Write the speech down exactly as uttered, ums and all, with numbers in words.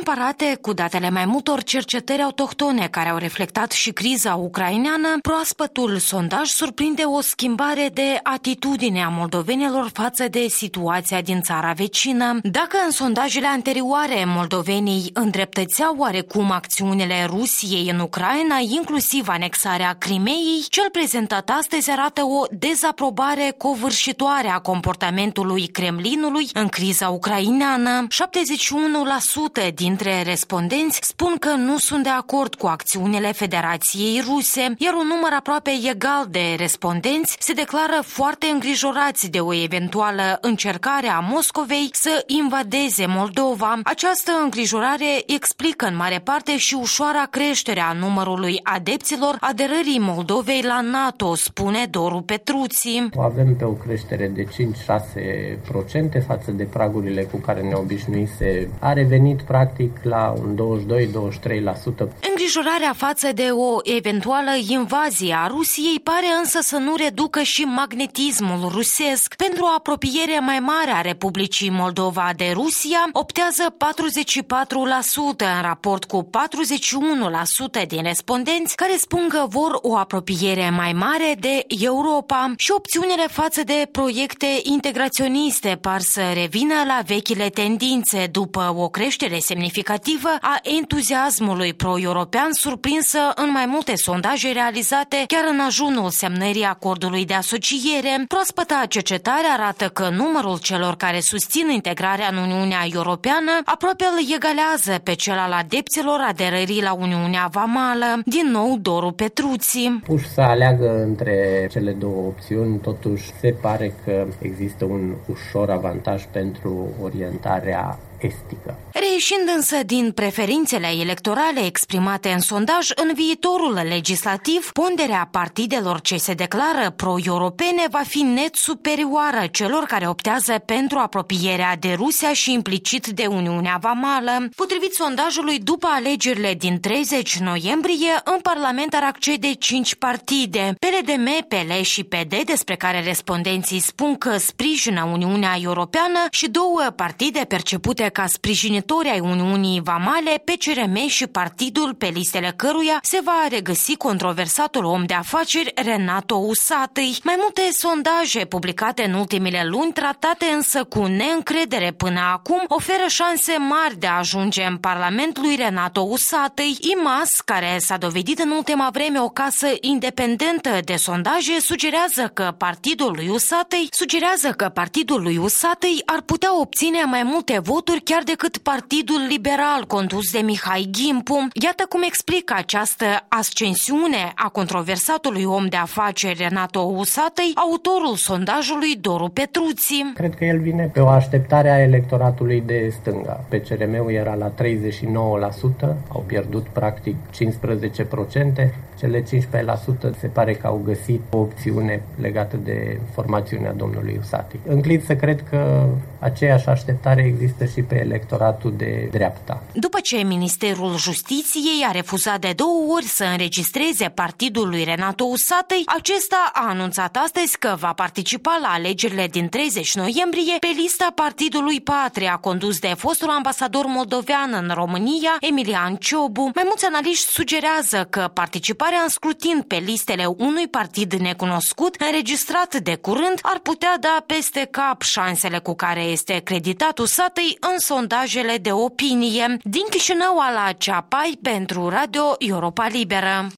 Comparate cu datele mai multor cercetări autohtone care au reflectat și criza ucraineană, proaspătul sondaj surprinde o schimbare de atitudine a moldovenilor față de situația din țara vecină. Dacă în sondajele anterioare moldovenii îndreptățeau oarecum acțiunile Rusiei în Ucraina, inclusiv anexarea Crimeei, cel prezentat astăzi arată o dezaprobare covârșitoare a comportamentului Kremlinului în criza ucraineană. șaptezeci și unu la sută dintre respondenți spun că nu sunt de acord cu acțiunile Federației Ruse, iar un număr aproape egal de respondenți se declară foarte îngrijorați de o eventuală încercare a Moscovei să invadeze Moldova. Această îngrijorare explică în mare parte și ușoara creștere a numărului adepților aderării Moldovei la NATO, spune Doru Petruții. Avem pe o creștere de cinci-șase la sută față de pragurile cu care ne obișnuise. A revenit practic la un douăzeci și doi - douăzeci și trei la sută. Îngrijorarea față de o eventuală invazie a Rusiei pare însă să nu reducă și magnetismul rusesc. Pentru o apropiere mai mare a Republicii Moldova de Rusia, optează patruzeci și patru la sută în raport cu patruzeci și unu la sută din respondenți care spun că vor o apropiere mai mare de Europa. Și opțiunile față de proiecte integraționiste par să revină la vechile tendințe după o creștere semnificativă a entuziasmului pro-european surprinsă în mai multe sondaje realizate chiar în ajunul semnării acordului de asociere. Proaspăta cercetare arată că numărul celor care susțin integrarea în Uniunea Europeană aproape îl egalează pe cel al adepților aderării la Uniunea Vamală. Din nou Doru Petruții. Puși să aleagă între cele două opțiuni, totuși se pare că există un ușor avantaj pentru orientarea estică. Reieșind însă din preferințele electorale exprimate în sondaj, în viitorul legislativ, ponderea partidelor ce se declară pro-europene va fi net superioară celor care optează pentru apropierea de Rusia și implicit de Uniunea Vamală. Potrivit sondajului, după alegerile din treizeci noiembrie, în Parlament ar accede cinci partide, P L D M, P L și P D, despre care respondenții spun că sprijină Uniunea Europeană, și două partide percepute ca sprijinitori ai Uniunii Vamale, P C R M și partidul pe listele căruia se va regăsi controversatul om de afaceri Renato Usatăi. Mai multe sondaje publicate în ultimele luni, tratate însă cu neîncredere până acum, oferă șanse mari de a ajunge în Parlament lui Renato Usatăi. I M A S, care s-a dovedit în ultima vreme o casă independentă de sondaje, sugerează că partidul lui Usatăi sugerează că partidul lui Usatăi ar putea obține mai multe voturi chiar decât Partidul Liberal condus de Mihai Gimpu. Iată cum explică această ascensiune a controversatului om de afaceri Renato Usatăi autorul sondajului Doru Petruții. Cred că el vine pe o așteptare a electoratului de stânga. P C R M-ul era la treizeci și nouă la sută, au pierdut practic cincisprezece la sută. Cele cincisprezece la sută se pare că au găsit o opțiune legată de formațiunea domnului Usatăi. Înclin să cred că aceeași așteptare există și pe electoratul de dreapta. După ce Ministerul Justiției a refuzat de două ori să înregistreze partidul lui Renato Usatăi, acesta a anunțat astăzi că va participa la alegerile din treizeci noiembrie pe lista Partidului Patria, condus de fostul ambasador moldovean în România, Emilian Ciobu. Mai mulți analiști sugerează că participarea în scrutin pe listele unui partid necunoscut, înregistrat de curând, ar putea da peste cap șansele cu care este creditat Usatăi în sondajele de opinie. Din Chișinău, Ala Ceapai pentru Radio Europa Liberă.